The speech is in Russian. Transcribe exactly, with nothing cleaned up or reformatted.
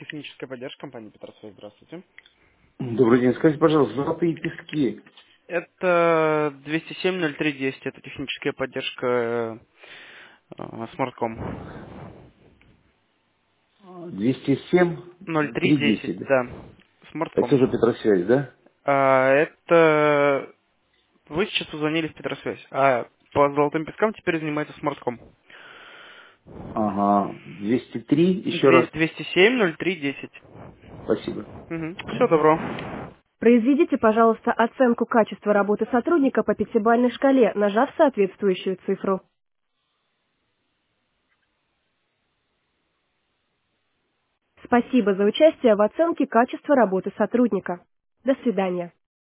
Техническая поддержка компании Петросвязь. Здравствуйте. Добрый день. Скажите, пожалуйста, золотые пески. Это двести семь ноль три десять. Это техническая поддержка э, Смартком. двести семь ноль три три десять, десять. да. Это тоже Смартком. Петросвязь, да? А, это вы сейчас позвонили в Петросвязь, а по золотым пескам теперь занимается Смартком. Ага. двести три, еще раз. двести семь ноль три десять. Спасибо. Угу. Все, добро. Произведите, пожалуйста, оценку качества работы сотрудника по пятибалльной шкале, нажав соответствующую цифру. Спасибо за участие в оценке качества работы сотрудника. До свидания.